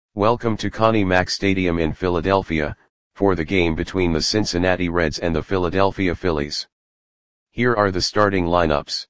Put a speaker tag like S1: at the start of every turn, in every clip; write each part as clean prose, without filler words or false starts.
S1: Welcome to Connie Mack Stadium in Philadelphia, for the game between the Cincinnati Reds and the Philadelphia Phillies. Here are the starting lineups.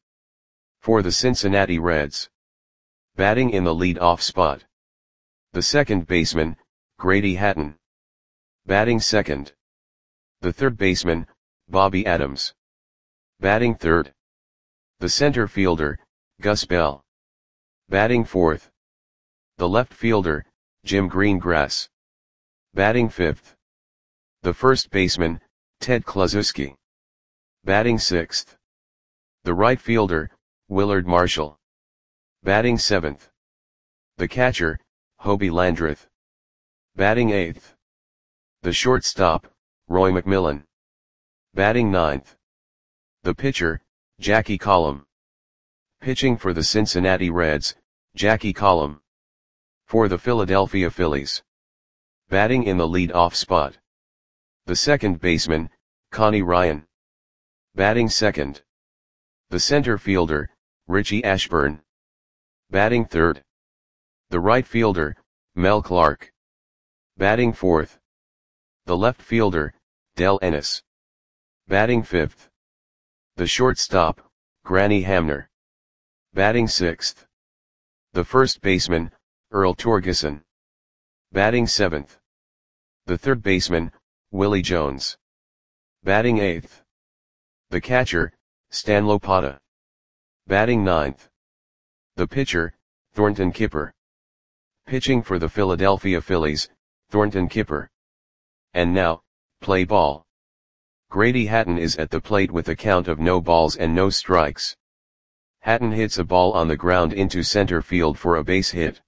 S1: For the Cincinnati Reds. Batting in the lead-off spot. The second baseman, Grady Hatton. Batting second. The third baseman, Bobby Adams. Batting third. The center fielder, Gus Bell. Batting fourth. The left fielder, Jim Greengrass. Batting fifth. The first baseman, Ted Kluszewski. Batting sixth. The right fielder, Willard Marshall. Batting seventh. The catcher, Hobie Landreth. Batting eighth. The shortstop, Roy McMillan. Batting ninth. The pitcher, Jackie Collum. Pitching for the Cincinnati Reds, Jackie Collum. For the Philadelphia Phillies. Batting in the lead-off spot. The second baseman, Connie Ryan. Batting second. The center fielder, Richie Ashburn. Batting third. The right fielder, Mel Clark. Batting fourth. The left fielder, Del Ennis. Batting fifth. The shortstop, Granny Hamner. Batting sixth. The first baseman, Earl Torgeson. Batting seventh. The third baseman, Willie Jones. Batting eighth. The catcher, Stan Lopata. Batting ninth. The pitcher, Thornton Kipper. Pitching for the Philadelphia Phillies, Thornton Kipper. And now, play ball. Grady Hatton is at the plate with a count of no balls and no strikes. Hatton hits a ball on the ground into center field for a base hit.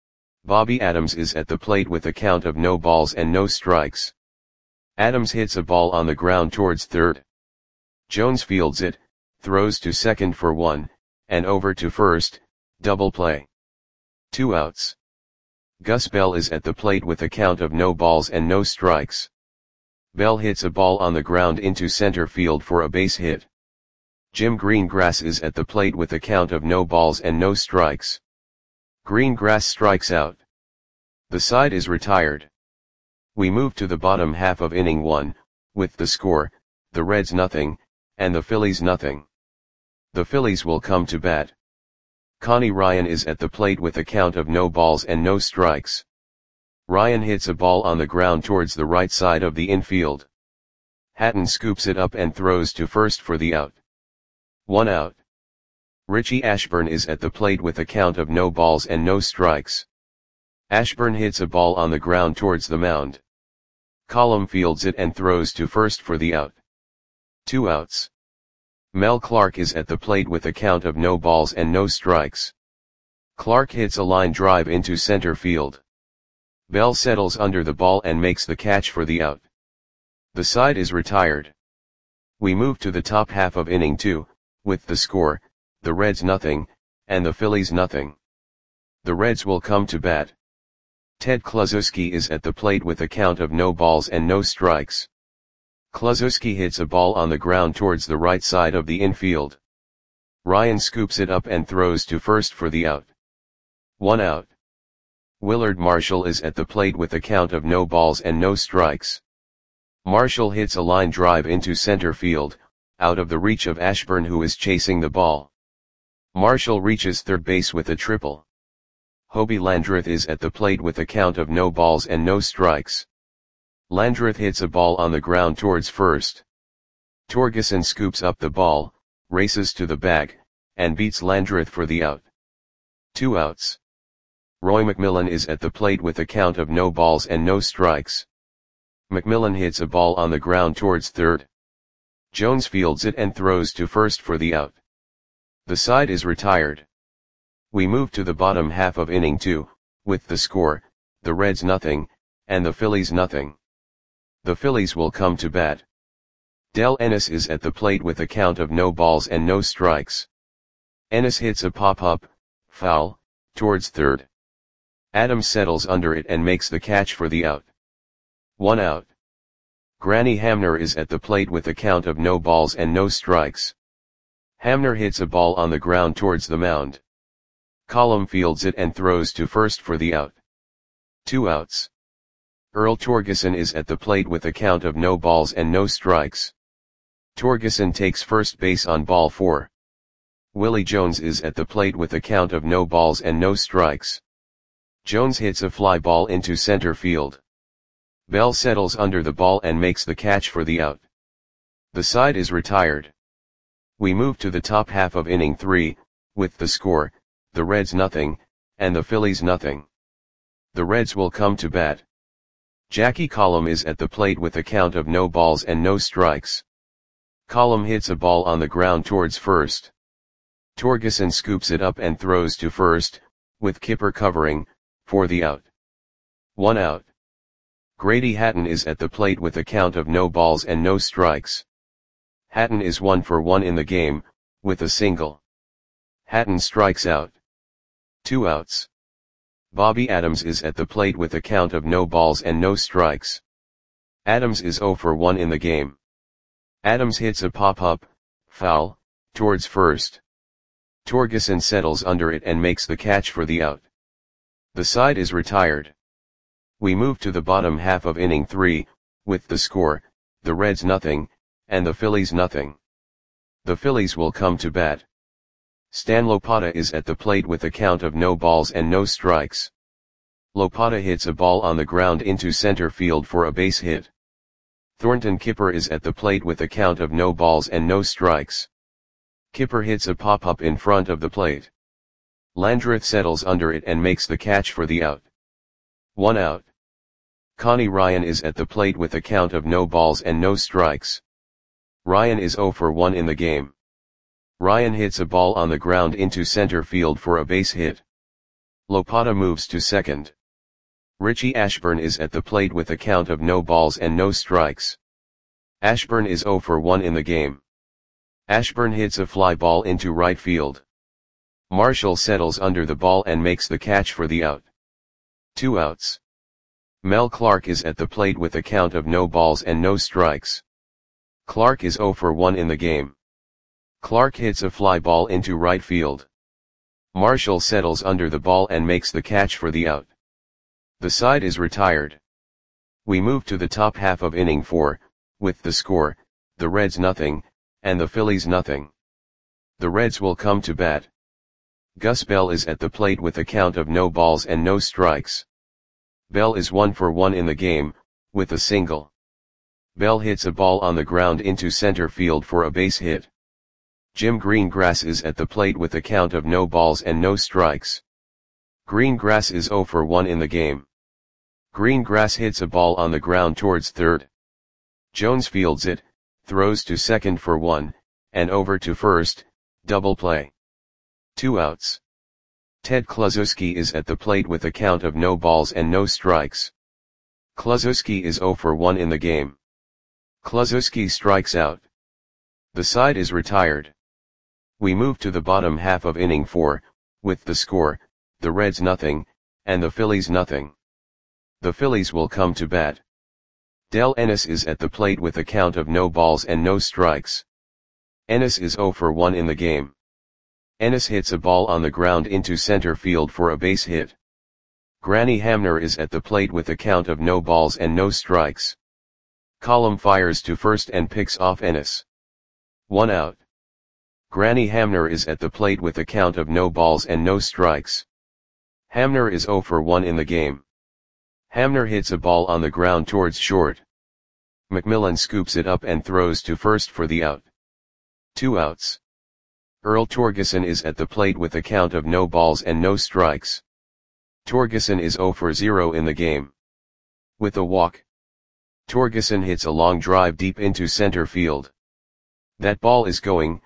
S1: Bobby Adams is at the plate with a count of no balls and no strikes. Adams hits a ball on the ground towards third. Jones fields it, throws to second for one, and over to first, double play. 2 outs. Gus Bell is at the plate with a count of no balls and no strikes. Bell hits a ball on the ground into center field for a base hit. Jim Greengrass is at the plate with a count of no balls and no strikes. Greengrass strikes out. The side is retired. We move to the bottom half of inning 1, with the score, the Reds nothing, and the Phillies nothing. The Phillies will come to bat. Connie Ryan is at the plate with a count of no balls and no strikes. Ryan hits a ball on the ground towards the right side of the infield. Hatton scoops it up and throws to first for the out. 1 out. Richie Ashburn is at the plate with a count of no balls and no strikes. Ashburn hits a ball on the ground towards the mound. Collum fields it and throws to first for the out. 2 outs. Mel Clark is at the plate with a count of no balls and no strikes. Clark hits a line drive into center field. Bell settles under the ball and makes the catch for the out. The side is retired. We move to the top half of inning 2, with the score, the Reds nothing, and the Phillies nothing. The Reds will come to bat. Ted Kluszewski is at the plate with a count of no balls and no strikes. Kluszewski hits a ball on the ground towards the right side of the infield. Ryan scoops it up and throws to first for the out. 1 out. Willard Marshall is at the plate with a count of no balls and no strikes. Marshall hits a line drive into center field, out of the reach of Ashburn, who is chasing the ball. Marshall reaches third base with a triple. Hobie Landreth is at the plate with a count of no balls and no strikes. Landreth hits a ball on the ground towards first. Torgeson scoops up the ball, races to the bag, and beats Landreth for the out. 2 outs. Roy McMillan is at the plate with a count of no balls and no strikes. McMillan hits a ball on the ground towards third. Jones fields it and throws to first for the out. The side is retired. We move to the bottom half of inning 2, with the score, the Reds nothing, and the Phillies nothing. The Phillies will come to bat. Del Ennis is at the plate with a count of no balls and no strikes. Ennis hits a pop-up, foul, towards third. Adams settles under it and makes the catch for the out. 1 out. Granny Hamner is at the plate with a count of no balls and no strikes. Hamner hits a ball on the ground towards the mound. Collum fields it and throws to first for the out. 2 outs. Earl Torgeson is at the plate with a count of no balls and no strikes. Torgeson takes first base on ball 4. Willie Jones is at the plate with a count of no balls and no strikes. Jones hits a fly ball into center field. Bell settles under the ball and makes the catch for the out. The side is retired. We move to the top half of inning 3, with the score, the Reds nothing, and the Phillies nothing. The Reds will come to bat. Jackie Collum is at the plate with a count of no balls and no strikes. Collum hits a ball on the ground towards first. Torgeson scoops it up and throws to first, with Kipper covering, for the out. 1 out. Grady Hatton is at the plate with a count of no balls and no strikes. Hatton is 1 for 1 in the game, with a single. Hatton strikes out. 2 outs. Bobby Adams is at the plate with a count of no balls and no strikes. Adams is 0 for 1 in the game. Adams hits a pop-up, foul, towards first. Torgeson settles under it and makes the catch for the out. The side is retired. We move to the bottom half of inning 3, with the score, the Reds nothing, and the Phillies nothing. The Phillies will come to bat. Stan Lopata is at the plate with a count of no balls and no strikes. Lopata hits a ball on the ground into center field for a base hit. Thornton Kipper is at the plate with a count of no balls and no strikes. Kipper hits a pop-up in front of the plate. Landreth settles under it and makes the catch for the out. 1 out. Connie Ryan is at the plate with a count of no balls and no strikes. Ryan is 0 for 1 in the game. Ryan hits a ball on the ground into center field for a base hit. Lopata moves to second. Richie Ashburn is at the plate with a count of no balls and no strikes. Ashburn is 0 for 1 in the game. Ashburn hits a fly ball into right field. Marshall settles under the ball and makes the catch for the out. 2 outs. Mel Clark is at the plate with a count of no balls and no strikes. Clark is 0 for 1 in the game. Clark hits a fly ball into right field. Marshall settles under the ball and makes the catch for the out. The side is retired. We move to the top half of inning 4, with the score, the Reds nothing, and the Phillies nothing. The Reds will come to bat. Gus Bell is at the plate with a count of no balls and no strikes. Bell is 1 for 1 in the game, with a single. Bell hits a ball on the ground into center field for a base hit. Jim Greengrass is at the plate with a count of no balls and no strikes. Greengrass is 0 for 1 in the game. Greengrass hits a ball on the ground towards third. Jones fields it, throws to second for 1, and over to first, double play. 2 outs. Ted Kluszewski is at the plate with a count of no balls and no strikes. Kluszewski is 0 for 1 in the game. Kluszewski strikes out. The side is retired. We move to the bottom half of inning 4, with the score, the Reds nothing, and the Phillies nothing. The Phillies will come to bat. Del Ennis is at the plate with a count of no balls and no strikes. Ennis is 0 for 1 in the game. Ennis hits a ball on the ground into center field for a base hit. Granny Hamner is at the plate with a count of no balls and no strikes. Collum fires to first and picks off Ennis. 1 out. Granny Hamner is at the plate with a count of no balls and no strikes. Hamner is 0 for 1 in the game. Hamner hits a ball on the ground towards short. McMillan scoops it up and throws to first for the out. 2 outs. Earl Torgeson is at the plate with a count of no balls and no strikes. Torgeson is 0 for 0 in the game. With a walk. Torgeson hits a long drive deep into center field. That ball is gone.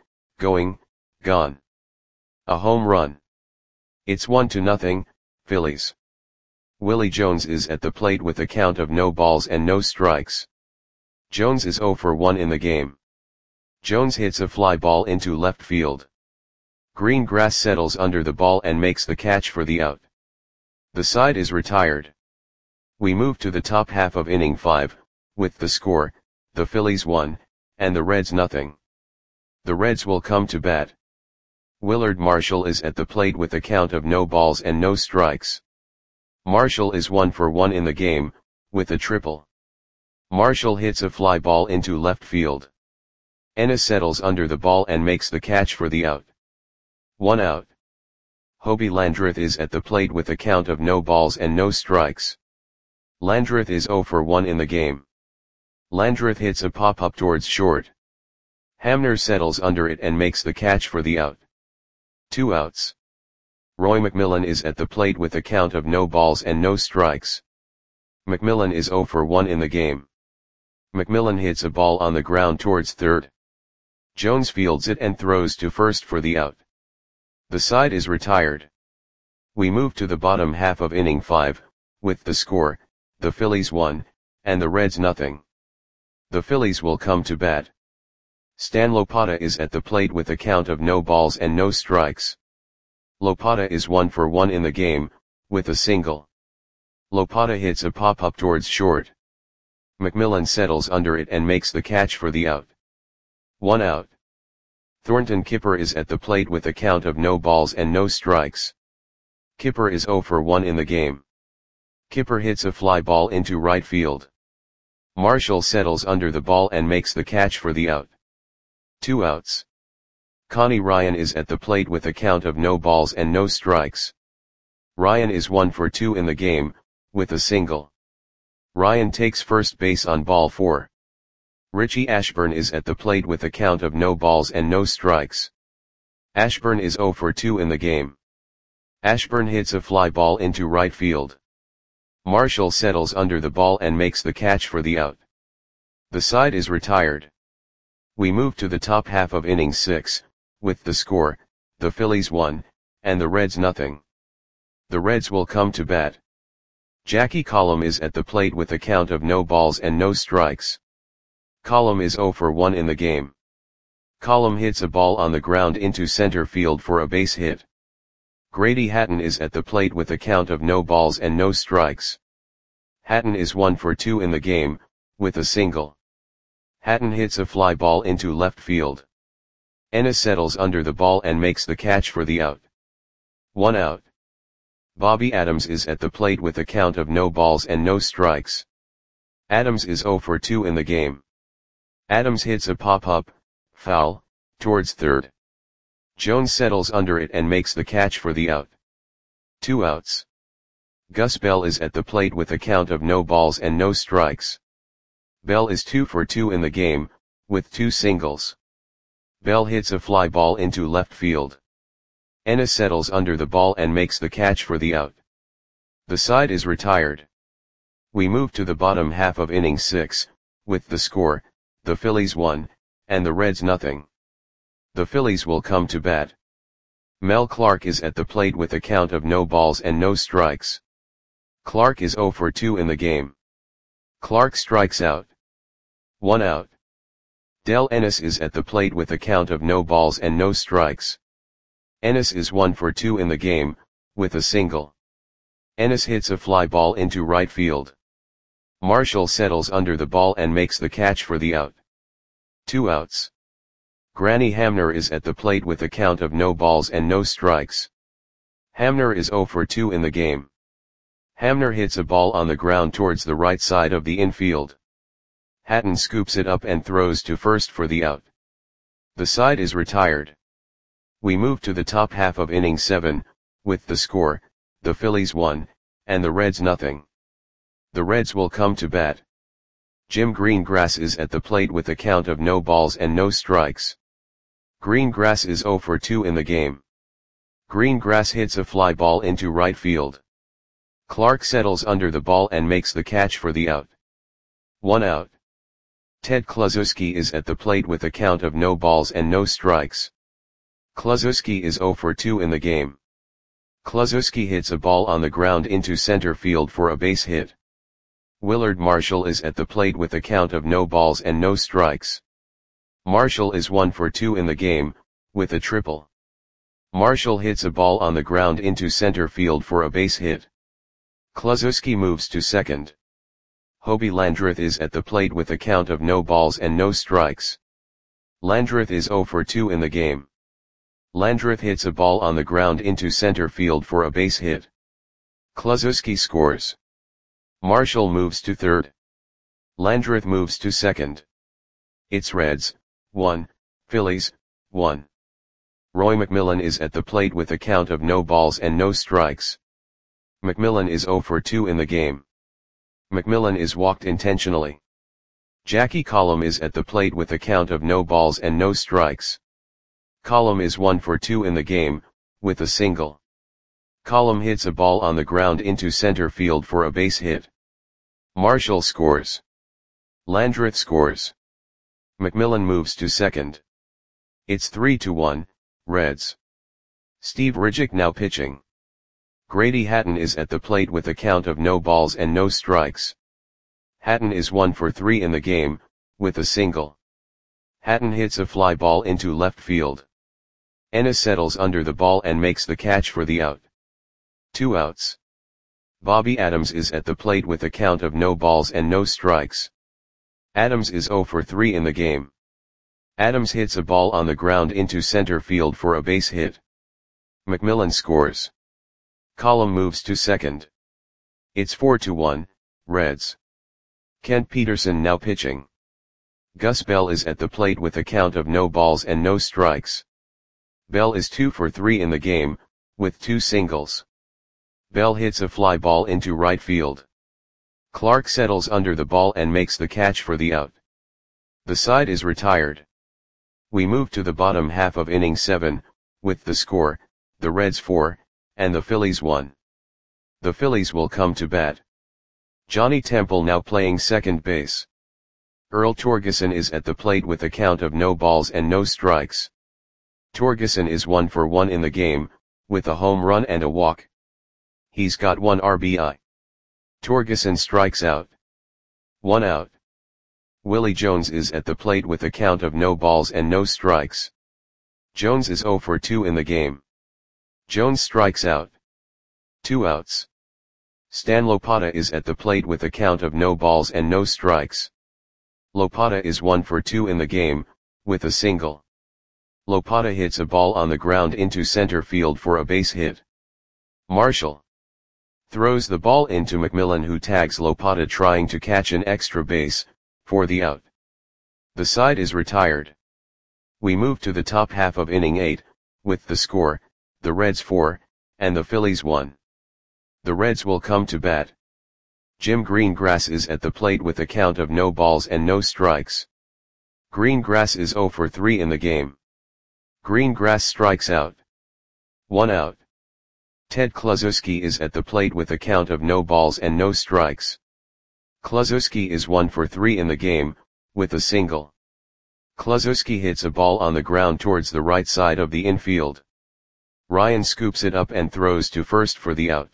S1: A home run. It's 1-0, Phillies. Willie Jones is at the plate with a count of no balls and no strikes. Jones is 0 for 1 in the game. Jones hits a fly ball into left field. Greengrass settles under the ball and makes the catch for the out. The side is retired. We move to the top half of inning 5, with the score, the Phillies 1, and the Reds nothing. The Reds will come to bat. Willard Marshall is at the plate with a count of no balls and no strikes. Marshall is 1 for 1 in the game, with a triple. Marshall hits a fly ball into left field. Ennis settles under the ball and makes the catch for the out. 1 out. Hobie Landreth is at the plate with a count of no balls and no strikes. Landreth is 0 for 1 in the game. Landreth hits a pop-up towards short. Hamner settles under it and makes the catch for the out. 2 outs. Roy McMillan is at the plate with a count of no balls and no strikes. McMillan is 0 for 1 in the game. McMillan hits a ball on the ground towards third. Jones fields it and throws to first for the out. The side is retired. We move to the bottom half of inning 5, with the score, the Phillies 1, and the Reds nothing. The Phillies will come to bat. Stan Lopata is at the plate with a count of no balls and no strikes. Lopata is 1 for 1 in the game, with a single. Lopata hits a pop-up towards short. McMillan settles under it and makes the catch for the out. 1 out. Thornton Kipper is at the plate with a count of no balls and no strikes. Kipper is 0 for 1 in the game. Kipper hits a fly ball into right field. Marshall settles under the ball and makes the catch for the out. 2 outs. Connie Ryan is at the plate with a count of no balls and no strikes. Ryan is 1 for 2 in the game, with a single. Ryan takes first base on ball 4. Richie Ashburn is at the plate with a count of no balls and no strikes. Ashburn is 0 for 2 in the game. Ashburn hits a fly ball into right field. Marshall settles under the ball and makes the catch for the out. The side is retired. We move to the top half of inning 6, with the score, the Phillies 1, and the Reds nothing. The Reds will come to bat. Jackie Collum is at the plate with a count of no balls and no strikes. Collum is 0 for 1 in the game. Collum hits a ball on the ground into center field for a base hit. Grady Hatton is at the plate with a count of no balls and no strikes. Hatton is 1 for 2 in the game, with a single. Hatton hits a fly ball into left field. Ennis settles under the ball and makes the catch for the out. 1 out. Bobby Adams is at the plate with a count of no balls and no strikes. Adams is 0 for 2 in the game. Adams hits a pop-up, foul, towards third. Jones settles under it and makes the catch for the out. 2 outs. Gus Bell is at the plate with a count of no balls and no strikes. Bell is 2 for 2 in the game, with 2 singles. Bell hits a fly ball into left field. Ennis settles under the ball and makes the catch for the out. The side is retired. We move to the bottom half of inning 6, with the score, the Phillies 1, and the Reds nothing. The Phillies will come to bat. Mel Clark is at the plate with a count of no balls and no strikes. Clark is 0 for 2 in the game. Clark strikes out. 1 out. Del Ennis is at the plate with a count of no balls and no strikes. Ennis is 1 for 2 in the game, with a single. Ennis hits a fly ball into right field. Marshall settles under the ball and makes the catch for the out. 2 outs. Granny Hamner is at the plate with a count of no balls and no strikes. Hamner is 0 for 2 in the game. Hamner hits a ball on the ground towards the right side of the infield. Hatton scoops it up and throws to first for the out. The side is retired. We move to the top half of inning 7, with the score, the Phillies 1, and the Reds nothing. The Reds will come to bat. Jim Greengrass is at the plate with a count of no balls and no strikes. Greengrass is 0 for 2 in the game. Greengrass hits a fly ball into right field. Clark settles under the ball and makes the catch for the out. 1 out. Ted Kluszewski is at the plate with a count of no balls and no strikes. Kluszewski is 0 for 2 in the game. Kluszewski hits a ball on the ground into center field for a base hit. Willard Marshall is at the plate with a count of no balls and no strikes. Marshall is 1 for 2 in the game, with a triple. Marshall hits a ball on the ground into center field for a base hit. Kluszewski moves to second. Hobie Landreth is at the plate with a count of no balls and no strikes. Landreth is 0 for 2 in the game. Landreth hits a ball on the ground into center field for a base hit. Kluszewski scores. Marshall moves to third. Landreth moves to second. It's Reds, 1, Phillies, 1. Roy McMillan is at the plate with a count of no balls and no strikes. McMillan is 0 for 2 in the game. McMillan is walked intentionally. Jackie Collum is at the plate with a count of no balls and no strikes. Collum is 1 for 2 in the game, with a single. Collum hits a ball on the ground into center field for a base hit. Marshall scores. Landreth scores. McMillan moves to second. It's 3-1, Reds. Steve Ridgick now pitching. Grady Hatton is at the plate with a count of no balls and no strikes. Hatton is 1 for 3 in the game, with a single. Hatton hits a fly ball into left field. Ennis settles under the ball and makes the catch for the out. 2 outs. Bobby Adams is at the plate with a count of no balls and no strikes. Adams is 0 for 3 in the game. Adams hits a ball on the ground into center field for a base hit. McMillan scores. Collum moves to second. It's 4-1, Reds. Kent Peterson now pitching. Gus Bell is at the plate with a count of no balls and no strikes. Bell is 2 for 3 in the game, with 2 singles. Bell hits a fly ball into right field. Clark settles under the ball and makes the catch for the out. The side is retired. We move to the bottom half of inning 7, with the score, the Reds 4, and the Phillies 1. The Phillies will come to bat. Johnny Temple now playing second base. Earl Torgeson is at the plate with a count of no balls and no strikes. Torgeson is 1 for 1 in the game, with a home run and a walk. He's got 1 RBI. Torgeson strikes out. 1 out. Willie Jones is at the plate with a count of no balls and no strikes. Jones is 0 for 2 in the game. Jones strikes out. 2 outs. Stan Lopata is at the plate with a count of no balls and no strikes. Lopata is 1 for 2 in the game, with a single. Lopata hits a ball on the ground into center field for a base hit. Marshall throws the ball into McMillan, who tags Lopata trying to catch an extra base, for the out. The side is retired. We move to the top half of inning 8, with the score, the Reds 4, and the Phillies 1. The Reds will come to bat. Jim Greengrass is at the plate with a count of no balls and no strikes. Greengrass is 0 for 3 in the game. Greengrass strikes out. 1 out. Ted Kluszewski is at the plate with a count of no balls and no strikes. Kluszewski is 1 for 3 in the game, with a single. Kluszewski hits a ball on the ground towards the right side of the infield. Ryan scoops it up and throws to first for the out.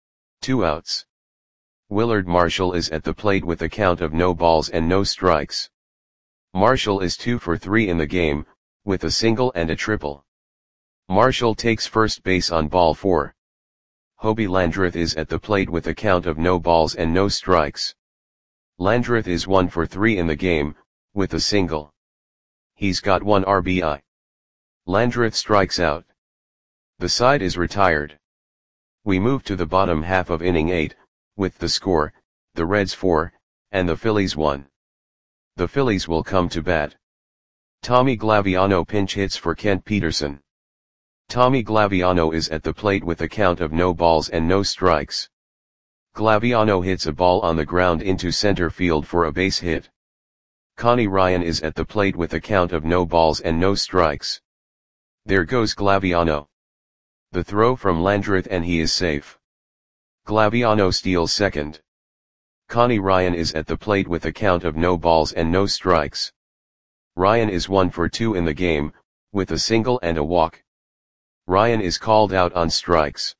S1: 2 outs. Willard Marshall is at the plate with a count of no balls and no strikes. Marshall is 2 for 3 in the game, with a single and a triple. Marshall takes first base on ball 4. Hobie Landreth is at the plate with a count of no balls and no strikes. Landreth is 1 for 3 in the game, with a single. He's got 1 RBI. Landreth strikes out. The side is retired. We move to the bottom half of inning 8, with the score, the Reds 4, and the Phillies 1. The Phillies will come to bat. Tommy Glaviano pinch hits for Kent Peterson. Tommy Glaviano is at the plate with a count of no balls and no strikes. Glaviano hits a ball on the ground into center field for a base hit. Connie Ryan is at the plate with a count of no balls and no strikes. There goes Glaviano. The throw from Landreth and he is safe. Glaviano steals second. Connie Ryan is at the plate with a count of no balls and no strikes. Ryan is 1 for 2 in the game, with a single and a walk. Ryan is called out on strikes.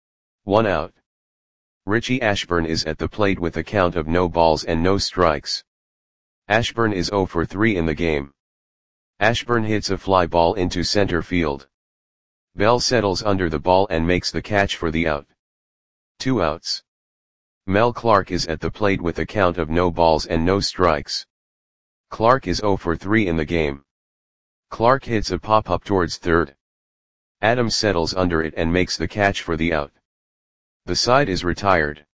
S1: 1 out. Richie Ashburn is at the plate with a count of no balls and no strikes. Ashburn is 0 for 3 in the game. Ashburn hits a fly ball into center field. Bell settles under the ball and makes the catch for the out. 2 outs. Mel Clark is at the plate with a count of no balls and no strikes. Clark is 0 for 3 in the game. Clark hits a pop-up towards third. Adams settles under it and makes the catch for the out. The side is retired.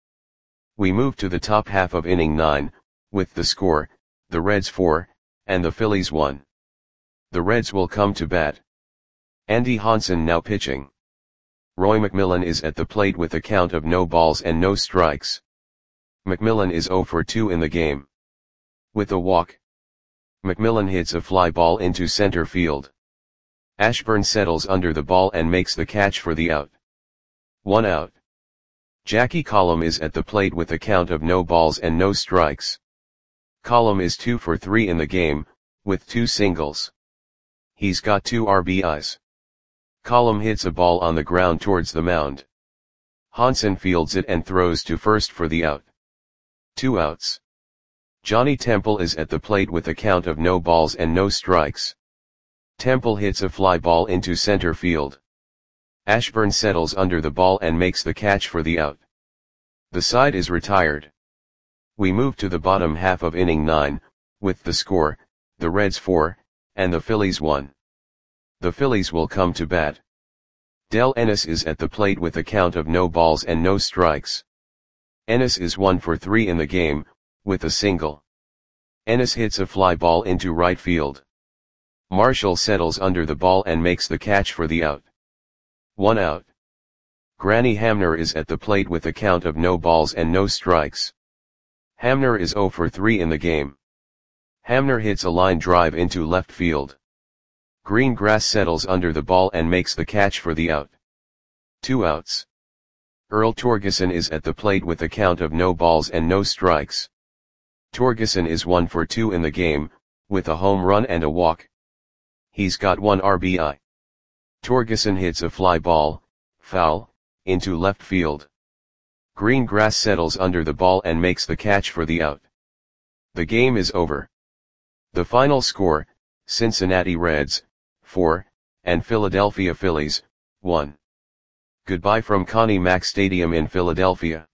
S1: We move to the top half of inning 9, with the score, the Reds 4, and the Phillies 1. The Reds will come to bat. Andy Hansen now pitching. Roy McMillan is at the plate with a count of no balls and no strikes. McMillan is 0 for 2 in the game. With a walk, McMillan hits a fly ball into center field. Ashburn settles under the ball and makes the catch for the out. 1 out. Jackie Collum is at the plate with a count of no balls and no strikes. Collum is 2 for 3 in the game, with 2 singles. He's got 2 RBIs. Collum hits a ball on the ground towards the mound. Hansen fields it and throws to first for the out. 2 outs. Johnny Temple is at the plate with a count of no balls and no strikes. Temple hits a fly ball into center field. Ashburn settles under the ball and makes the catch for the out. The side is retired. We move to the bottom half of inning 9, with the score, the Reds 4, and the Phillies 1. The Phillies will come to bat. Del Ennis is at the plate with a count of no balls and no strikes. Ennis is 1 for 3 in the game, with a single. Ennis hits a fly ball into right field. Marshall settles under the ball and makes the catch for the out. 1 out. Granny Hamner is at the plate with a count of no balls and no strikes. Hamner is 0 for 3 in the game. Hamner hits a line drive into left field. Greengrass settles under the ball and makes the catch for the out. 2 outs. Earl Torgeson is at the plate with a count of no balls and no strikes. Torgeson is 1 for 2 in the game, with a home run and a walk. He's got 1 RBI. Torgeson hits a fly ball, foul, into left field. Greengrass settles under the ball and makes the catch for the out. The game is over. The final score, Cincinnati Reds, 4, and Philadelphia Phillies, 1. Goodbye from Connie Mack Stadium in Philadelphia.